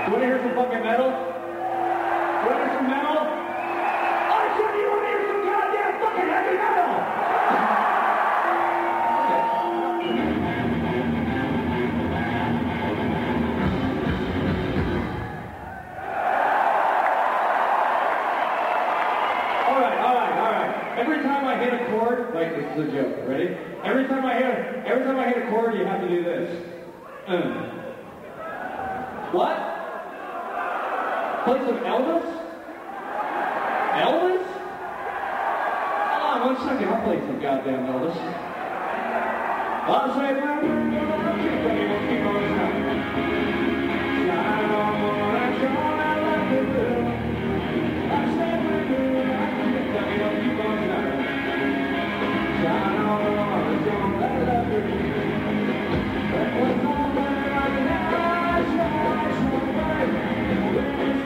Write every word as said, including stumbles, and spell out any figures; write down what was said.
You want to hear some fucking metal? You want to hear some metal? I said you want to hear some goddamn fucking heavy metal! All right, all right, all right. Every time I hit a chord, like this is a joke, ready? Every time I hit, every time I hit a chord, you have to do this. Mm. What? Play some Elvis? Elvis? Ah, one second, I'll play some goddamn Elvis. I'll say,